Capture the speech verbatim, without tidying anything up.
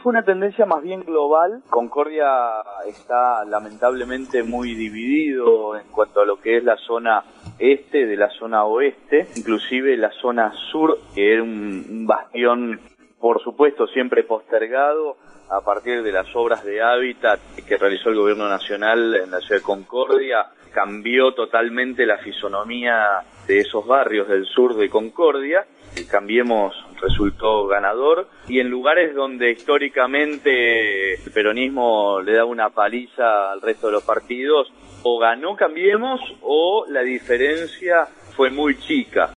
fue una tendencia más bien global. Concordia está lamentablemente muy dividido en cuanto a lo que es la zona este de la zona oeste, inclusive la zona sur, que era un, un bastión, por supuesto, siempre postergado a partir de las obras de hábitat que realizó el gobierno nacional en la ciudad de Concordia. Cambió totalmente la fisonomía de esos barrios del sur de Concordia. Cambiemos resultó ganador, y en lugares donde históricamente el peronismo le da una paliza al resto de los partidos, o ganó Cambiemos o la diferencia fue muy chica.